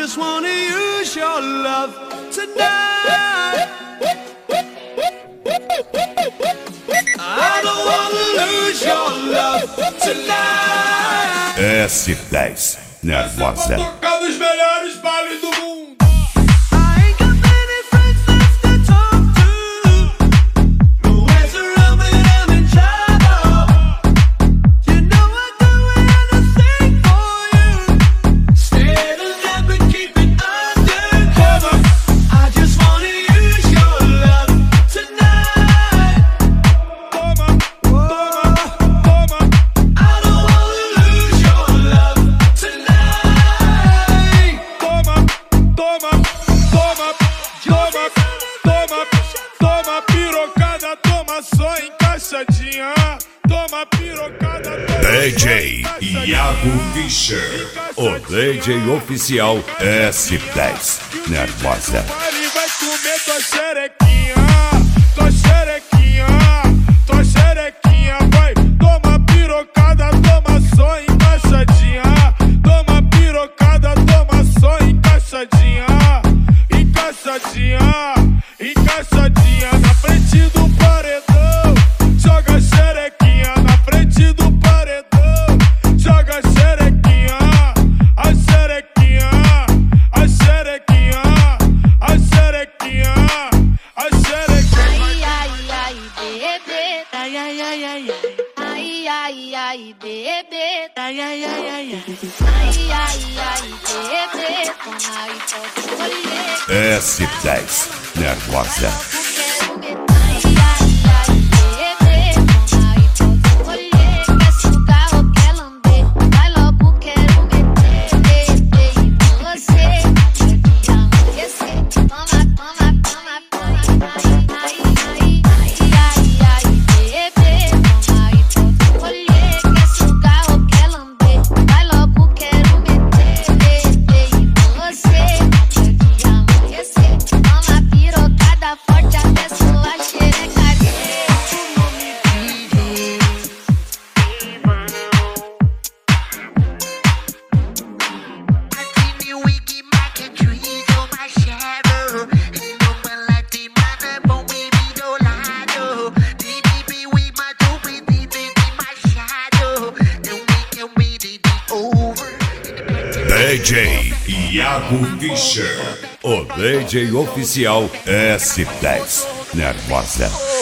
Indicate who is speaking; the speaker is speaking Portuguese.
Speaker 1: just wanna use your love tonight. I don't wanna lose your love tonight.
Speaker 2: S10 Nervosa.
Speaker 3: Tocar nos melhores bailes do mundo.
Speaker 2: DJ Iago Fischer, o DJ oficial S10 Nervosa.
Speaker 3: Ele vai comer tua xerequinha, tua xerequinha, tua xerequinha. Vai, toma pirocada, toma só encaixadinha. Toma pirocada, toma só encaixadinha. Encaixadinha, encaixadinha na frente do paredão. Joga xerequinha na frente do paredão. Joga xerequinha, a xerequinha, a xerequinha, a xerequinha, a xerequinha.
Speaker 4: Ai, ai, ai, bebê, ai, ai, ai, ai, ai, ai, ai, bebê, ai, ai, ai, ai, ai, ai, ai, bebê, toma aí, pode escolher.
Speaker 2: S10 Nervosa. DJ Iago Fischer, o DJ oficial S10 Nervosa.